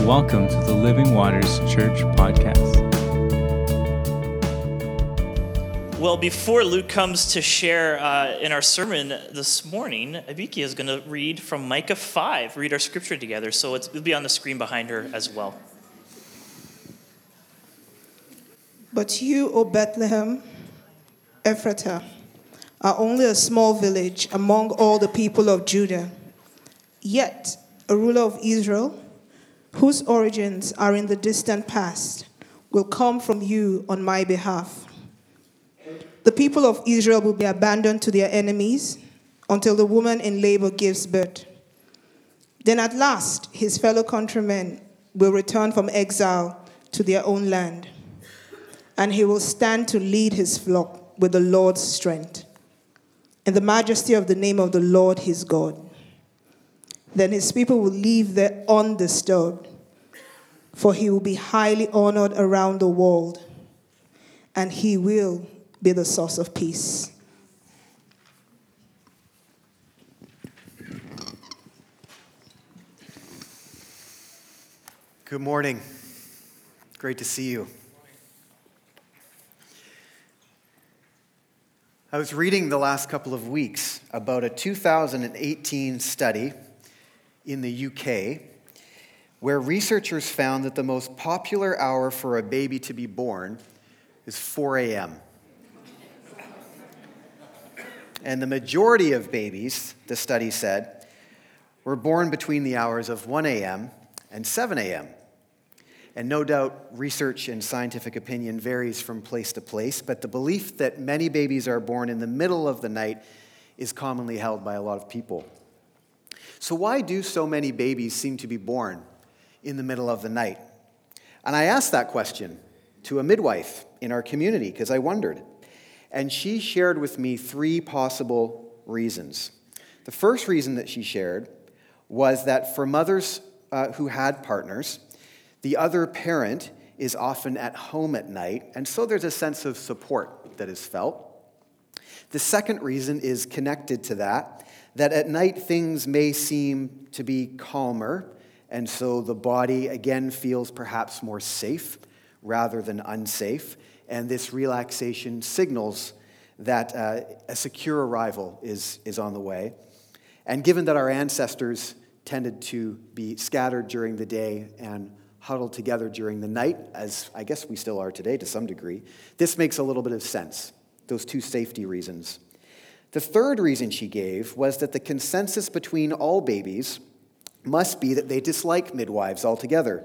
Welcome to the Living Waters Church podcast. Well, before Luke comes to share in our sermon this morning, Abiki is going to read from Micah 5, read our scripture together. So it'll be on the screen behind her as well. But you, O Bethlehem, Ephratah, are only a small village among all the people of Judah. Yet a ruler of Israel, whose origins are in the distant past, will come from you on my behalf. The people of Israel will be abandoned to their enemies until the woman in labor gives birth. Then at last, his fellow countrymen will return from exile to their own land, and he will stand to lead his flock with the Lord's strength, in the majesty of the name of the Lord his God. Then his people will live there undisturbed, for he will be highly honored around the world, and he will be the source of peace. Good morning. Great to see you. I was reading the last couple of weeks about a 2018 study in the UK where researchers found that the most popular hour for a baby to be born is 4 a.m. And the majority of babies, the study said, were born between the hours of 1 a.m. and 7 a.m. And no doubt, research and scientific opinion varies from place to place, but the belief that many babies are born in the middle of the night is commonly held by a lot of people. So why do so many babies seem to be born in the middle of the night? And I asked that question to a midwife in our community because I wondered. And she shared with me three possible reasons. The first reason that she shared was that for mothers who had partners, the other parent is often at home at night, and so there's a sense of support that is felt. The second reason is connected to that at night things may seem to be calmer, and so the body again feels perhaps more safe rather than unsafe, and this relaxation signals that a secure arrival is on the way. And given that our ancestors tended to be scattered during the day and huddled together during the night, as I guess we still are today to some degree, this makes a little bit of sense, those two safety reasons. The third reason she gave was that the consensus between all babies must be that they dislike midwives altogether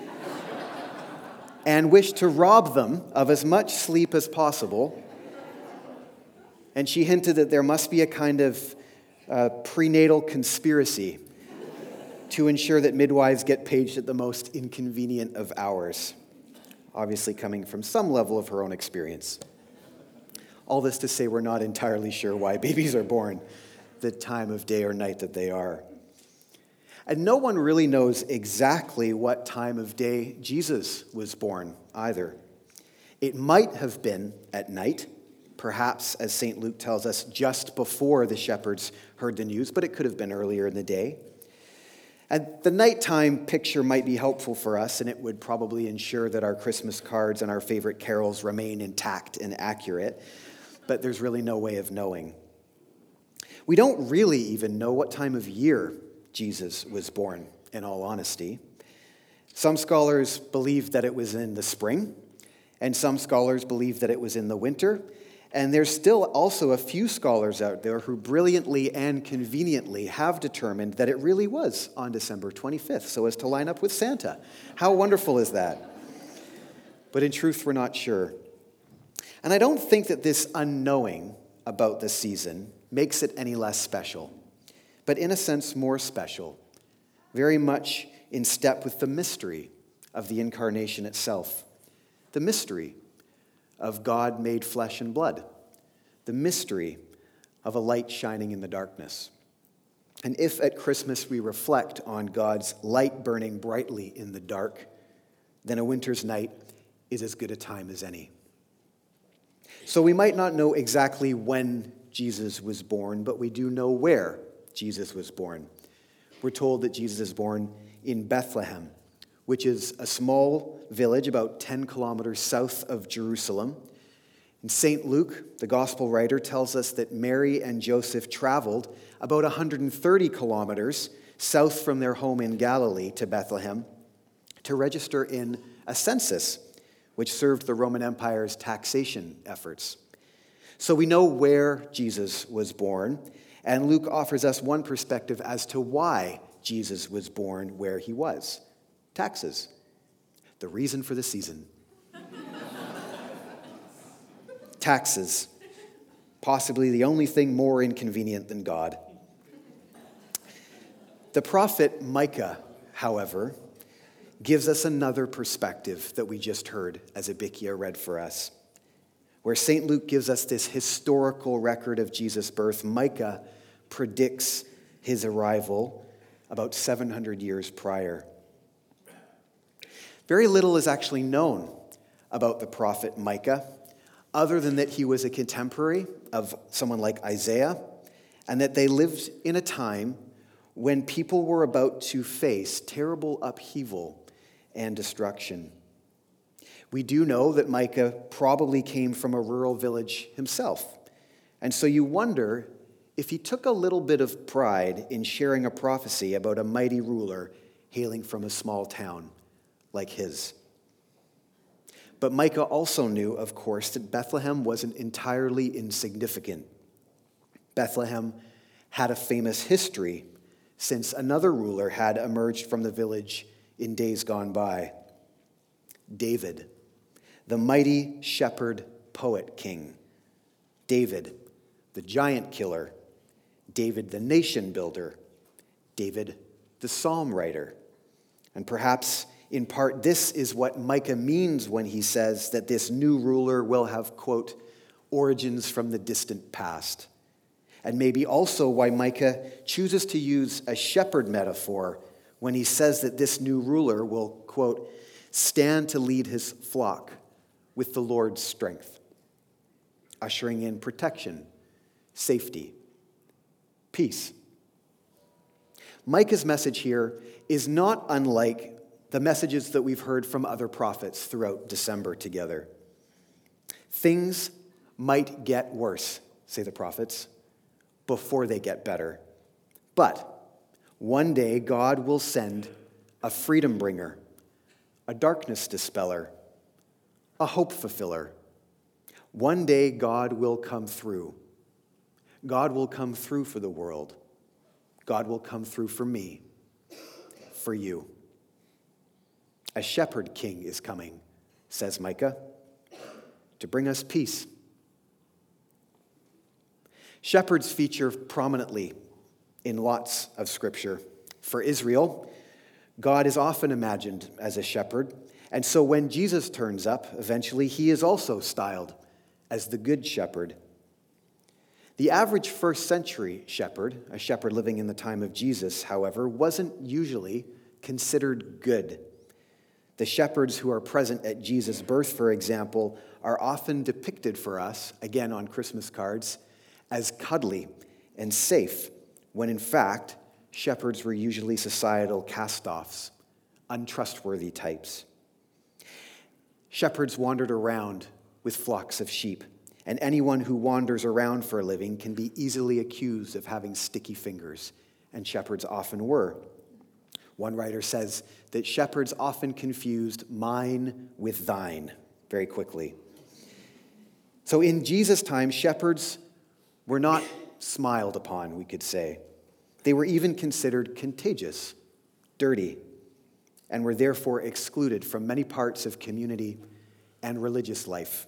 and wish to rob them of as much sleep as possible. And she hinted that there must be a kind of prenatal conspiracy to ensure that midwives get paged at the most inconvenient of hours, obviously coming from some level of her own experience. All this to say we're not entirely sure why babies are born the time of day or night that they are. And no one really knows exactly what time of day Jesus was born either. It might have been at night, perhaps, as St. Luke tells us, just before the shepherds heard the news, but it could have been earlier in the day. And the nighttime picture might be helpful for us, and it would probably ensure that our Christmas cards and our favorite carols remain intact and accurate, but there's really no way of knowing. We don't really even know what time of year Jesus was born, in all honesty. Some scholars believe that it was in the spring, and some scholars believe that it was in the winter. And there's still also a few scholars out there who brilliantly and conveniently have determined that it really was on December 25th, so as to line up with Santa. How wonderful is that? But in truth, we're not sure. And I don't think that this unknowing about the season makes it any less special, but in a sense more special, very much in step with the mystery of the incarnation itself, the mystery of God made flesh and blood, the mystery of a light shining in the darkness. And if at Christmas we reflect on God's light burning brightly in the dark, then a winter's night is as good a time as any. So we might not know exactly when Jesus was born, but we do know where Jesus was born. We're told that Jesus is born in Bethlehem, which is a small village about 10 kilometers south of Jerusalem. And St. Luke, the gospel writer, tells us that Mary and Joseph traveled about 130 kilometers south from their home in Galilee to Bethlehem to register in a census, which served the Roman Empire's taxation efforts. So we know where Jesus was born, and Luke offers us one perspective as to why Jesus was born where he was. Taxes. The reason for the season. Taxes. Possibly the only thing more inconvenient than God. The prophet Micah, however, gives us another perspective that we just heard as Abikia read for us. Where St. Luke gives us this historical record of Jesus' birth, Micah predicts his arrival about 700 years prior. Very little is actually known about the prophet Micah, other than that he was a contemporary of someone like Isaiah, and that they lived in a time when people were about to face terrible upheaval and destruction. We do know that Micah probably came from a rural village himself, and so you wonder if he took a little bit of pride in sharing a prophecy about a mighty ruler hailing from a small town like his. But Micah also knew, of course, that Bethlehem wasn't entirely insignificant. Bethlehem had a famous history, since another ruler had emerged from the village in days gone by. David, the mighty shepherd poet king. David, the giant killer. David, the nation builder. David, the psalm writer. And perhaps in part, this is what Micah means when he says that this new ruler will have, quote, origins from the distant past. And maybe also why Micah chooses to use a shepherd metaphor when he says that this new ruler will, quote, stand to lead his flock with the Lord's strength, ushering in protection, safety, peace. Micah's message here is not unlike the messages that we've heard from other prophets throughout December together. Things might get worse, say the prophets, before they get better. But one day God will send a freedom bringer, a darkness dispeller, a hope fulfiller. One day God will come through. God will come through for the world. God will come through for me, for you. A shepherd king is coming, says Micah, to bring us peace. Shepherds feature prominently in lots of scripture. For Israel, God is often imagined as a shepherd, and so when Jesus turns up, eventually he is also styled as the good shepherd. The average first century shepherd, a shepherd living in the time of Jesus, however, wasn't usually considered good. The shepherds who are present at Jesus' birth, for example, are often depicted for us, again on Christmas cards, as cuddly and safe, when in fact, shepherds were usually societal cast-offs, untrustworthy types. Shepherds wandered around with flocks of sheep, and anyone who wanders around for a living can be easily accused of having sticky fingers, and shepherds often were. One writer says that shepherds often confused mine with thine very quickly. So in Jesus' time, shepherds were not smiled upon, we could say. They were even considered contagious, dirty, and were therefore excluded from many parts of community and religious life.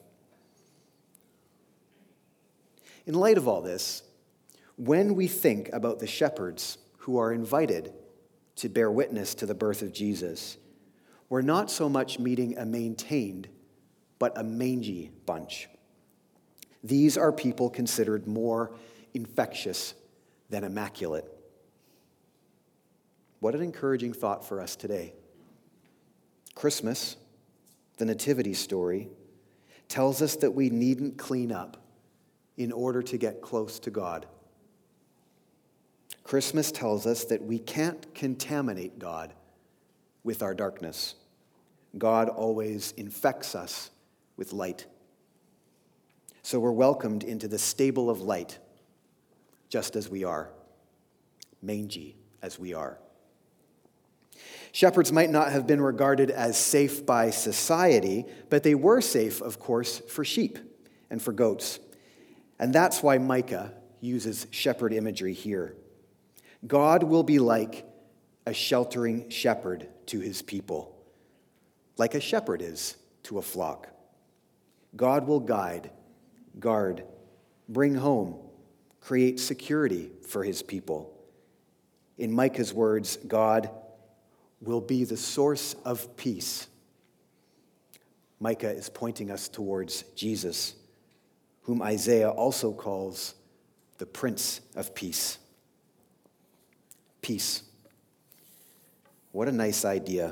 In light of all this, when we think about the shepherds who are invited to bear witness to the birth of Jesus, we're not so much meeting a maintained, but a mangy bunch. These are people considered more infectious than immaculate. What an encouraging thought for us today. Christmas, the nativity story, tells us that we needn't clean up in order to get close to God. Christmas tells us that we can't contaminate God with our darkness. God always infects us with light. So we're welcomed into the stable of light, just as we are, mangy as we are. Shepherds might not have been regarded as safe by society, but they were safe, of course, for sheep and for goats. And that's why Micah uses shepherd imagery here. God will be like a sheltering shepherd to his people, like a shepherd is to a flock. God will guide, guard, bring home, create security for his people. In Micah's words, God will be the source of peace. Micah is pointing us towards Jesus, whom Isaiah also calls the Prince of Peace. Peace. What a nice idea.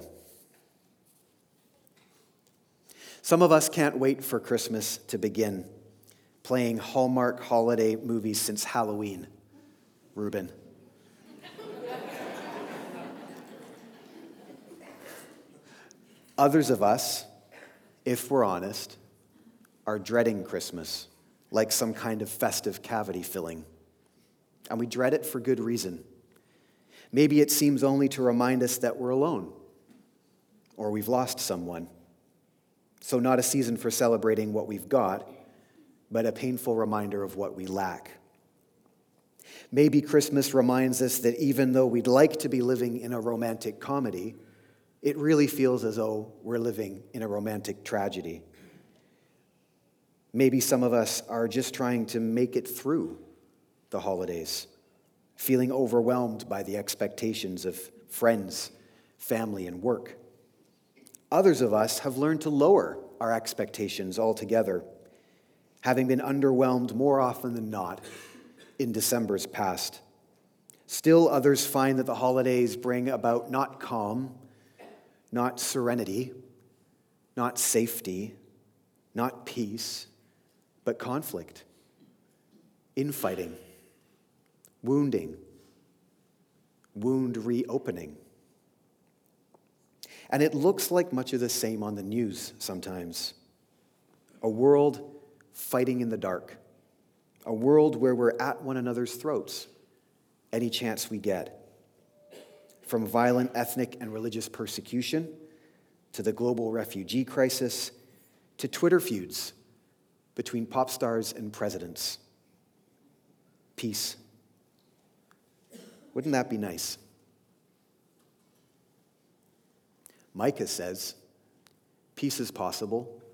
Some of us can't wait for Christmas to begin, playing Hallmark holiday movies since Halloween. Reuben. Others of us, if we're honest, are dreading Christmas like some kind of festive cavity filling. And we dread it for good reason. Maybe it seems only to remind us that we're alone or we've lost someone. So not a season for celebrating what we've got, but a painful reminder of what we lack. Maybe Christmas reminds us that even though we'd like to be living in a romantic comedy, it really feels as though we're living in a romantic tragedy. Maybe some of us are just trying to make it through the holidays, feeling overwhelmed by the expectations of friends, family, and work. Others of us have learned to lower our expectations altogether, having been underwhelmed more often than not in December's past. Still, others find that the holidays bring about not calm, not serenity, not safety, not peace, but conflict, infighting, wounding, wound reopening. And it looks like much of the same on the news sometimes. A world fighting in the dark, a world where we're at one another's throats any chance we get. From violent ethnic and religious persecution, to the global refugee crisis, to Twitter feuds between pop stars and presidents. Peace. Wouldn't that be nice? Micah says, peace is possible.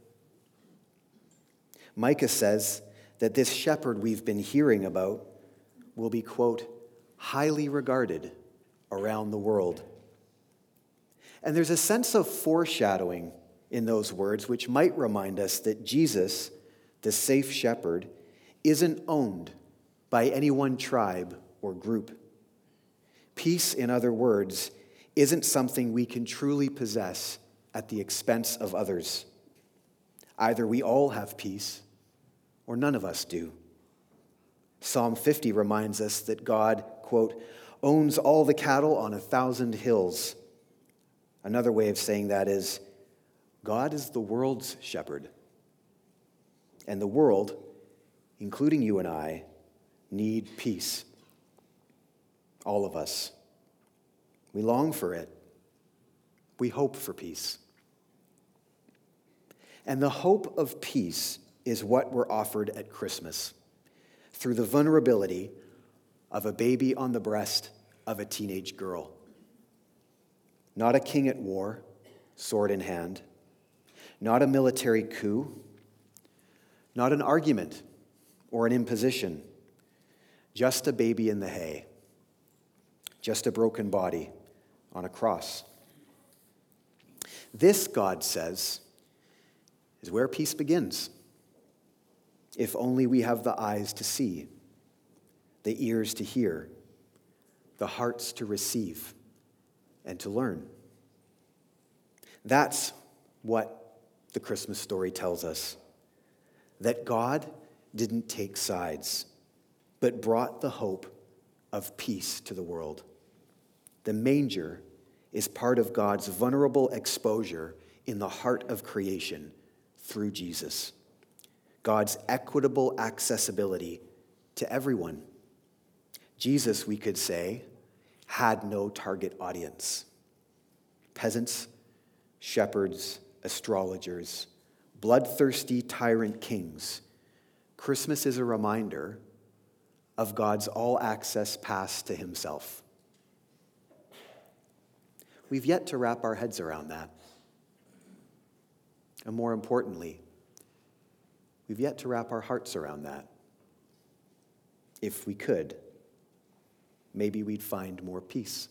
Micah says that this shepherd we've been hearing about will be, quote, highly regarded around the world. And there's a sense of foreshadowing in those words, which might remind us that Jesus, the safe shepherd, isn't owned by any one tribe or group. Peace, in other words, isn't something we can truly possess at the expense of others. Either we all have peace, or none of us do. Psalm 50 reminds us that God, quote, owns all the cattle on 1,000 hills. Another way of saying that is, God is the world's shepherd. And the world, including you and I, need peace. All of us. We long for it. We hope for peace. And the hope of peace is what we're offered at Christmas through the vulnerability of a baby on the breast of a teenage girl. Not a king at war, sword in hand. Not a military coup. Not an argument or an imposition. Just a baby in the hay. Just a broken body on a cross. This, God says, is where peace begins. If only we have the eyes to see, the ears to hear, the hearts to receive and to learn. That's what the Christmas story tells us. That God didn't take sides, but brought the hope of peace to the world. The manger is part of God's vulnerable exposure in the heart of creation through Jesus. God's equitable accessibility to everyone. Jesus, we could say, had no target audience. Peasants, shepherds, astrologers, bloodthirsty tyrant kings. Christmas is a reminder of God's all-access pass to himself. We've yet to wrap our heads around that. And more importantly, we've yet to wrap our hearts around that. If we could, maybe we'd find more peace.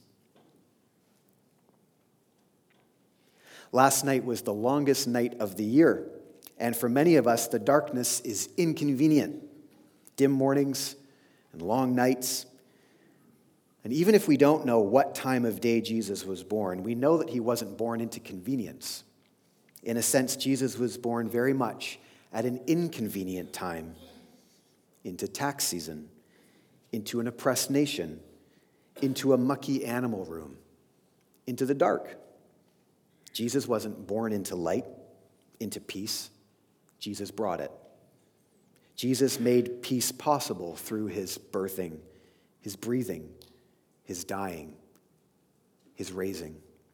Last night was the longest night of the year, and for many of us, the darkness is inconvenient. Dim mornings and long nights. And even if we don't know what time of day Jesus was born, we know that he wasn't born into convenience. In a sense, Jesus was born very much at an inconvenient time, into tax season, into an oppressed nation, into a mucky animal room, into the dark. Jesus wasn't born into light, into peace. Jesus brought it. Jesus made peace possible through his birthing, his breathing, his dying, his raising.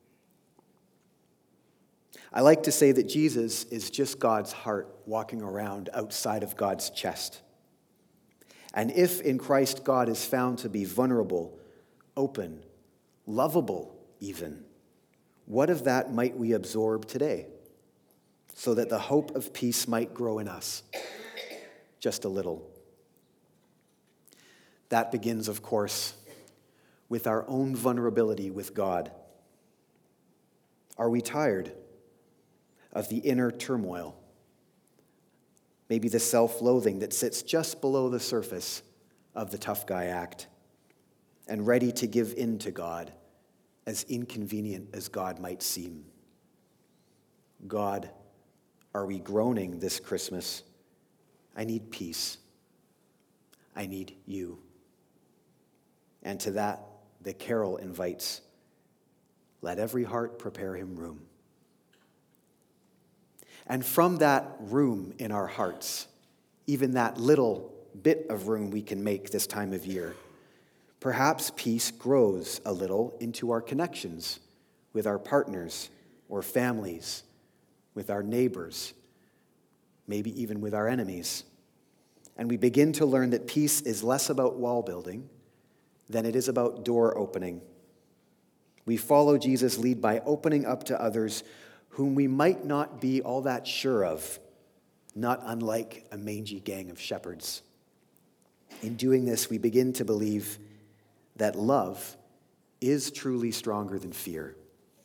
I like to say that Jesus is just God's heart walking around outside of God's chest. And if in Christ God is found to be vulnerable, open, lovable even, what of that might we absorb today so that the hope of peace might grow in us just a little? That begins, of course, with our own vulnerability with God. Are we tired of the inner turmoil? Maybe the self-loathing that sits just below the surface of the tough guy act, and ready to give in to God, as inconvenient as God might seem. God, are we groaning this Christmas? I need peace. I need you. And to that, the carol invites, let every heart prepare him room. And from that room in our hearts, even that little bit of room we can make this time of year, perhaps peace grows a little into our connections with our partners or families, with our neighbors, maybe even with our enemies. And we begin to learn that peace is less about wall building than it is about door opening. We follow Jesus' lead by opening up to others whom we might not be all that sure of, not unlike a mangy gang of shepherds. In doing this, we begin to believe that love is truly stronger than fear.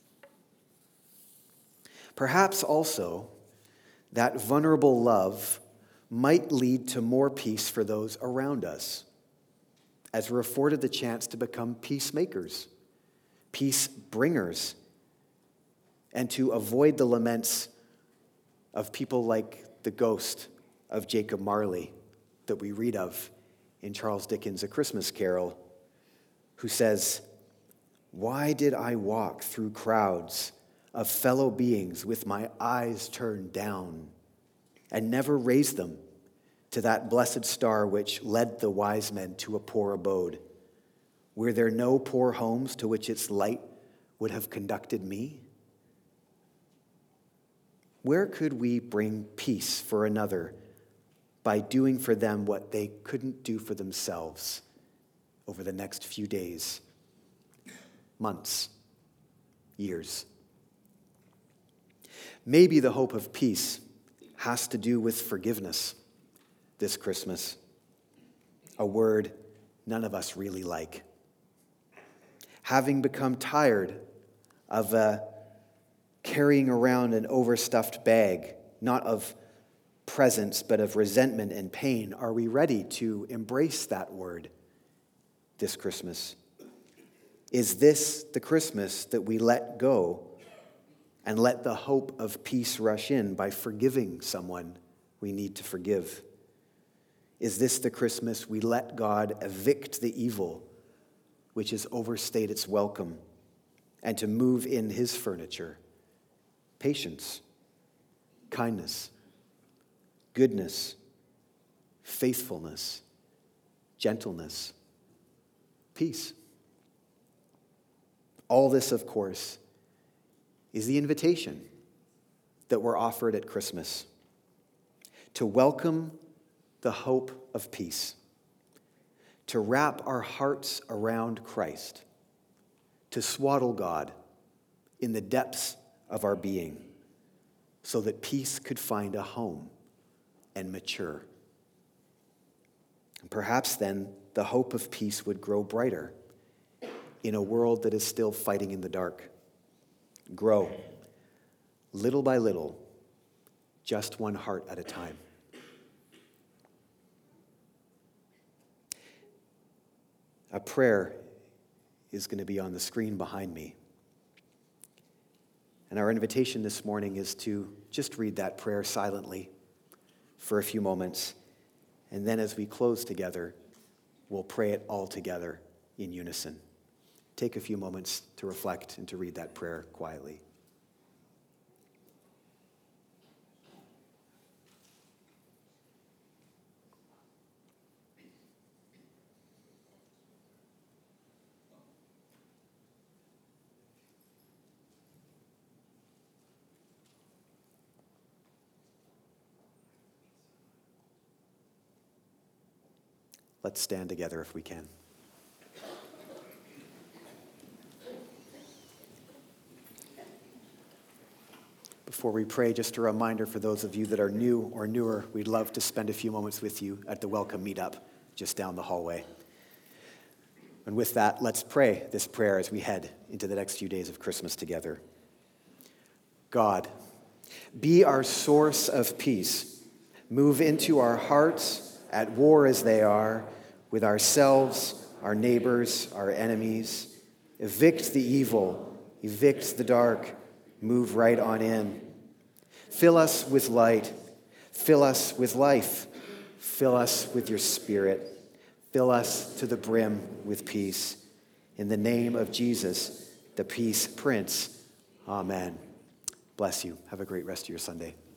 Perhaps also that vulnerable love might lead to more peace for those around us, as we're afforded the chance to become peacemakers, peace bringers, and to avoid the laments of people like the ghost of Jacob Marley that we read of in Charles Dickens' A Christmas Carol, who says, "Why did I walk through crowds of fellow beings with my eyes turned down and never raise them to that blessed star which led the wise men to a poor abode? Were there no poor homes to which its light would have conducted me?" Where could we bring peace for another by doing for them what they couldn't do for themselves over the next few days, months, years? Maybe the hope of peace has to do with forgiveness this Christmas, a word none of us really like. Having become tired of carrying around an overstuffed bag, not of presence, but of resentment and pain, are we ready to embrace that word this Christmas? Is this the Christmas that we let go and let the hope of peace rush in by forgiving someone we need to forgive? Is this the Christmas we let God evict the evil which has overstayed its welcome and to move in his furniture: patience, kindness, goodness, faithfulness, gentleness, peace. All this, of course, is the invitation that we're offered at Christmas to welcome the hope of peace, to wrap our hearts around Christ, to swaddle God in the depths of our being so that peace could find a home and mature. And perhaps then the hope of peace would grow brighter in a world that is still fighting in the dark. Grow, little by little, just one heart at a time. A prayer is going to be on the screen behind me. And our invitation this morning is to just read that prayer silently for a few moments. And then as we close together, we'll pray it all together in unison. Take a few moments to reflect and to read that prayer quietly. Let's stand together if we can. Before we pray, just a reminder for those of you that are new or newer, we'd love to spend a few moments with you at the Welcome Meetup just down the hallway. And with that, let's pray this prayer as we head into the next few days of Christmas together. God, be our source of peace. Move into our hearts, at war as they are, with ourselves, our neighbors, our enemies. Evict the evil, evict the dark, move right on in. Fill us with light, fill us with life, fill us with your Spirit, fill us to the brim with peace. In the name of Jesus, the Peace Prince, amen. Bless you. Have a great rest of your Sunday.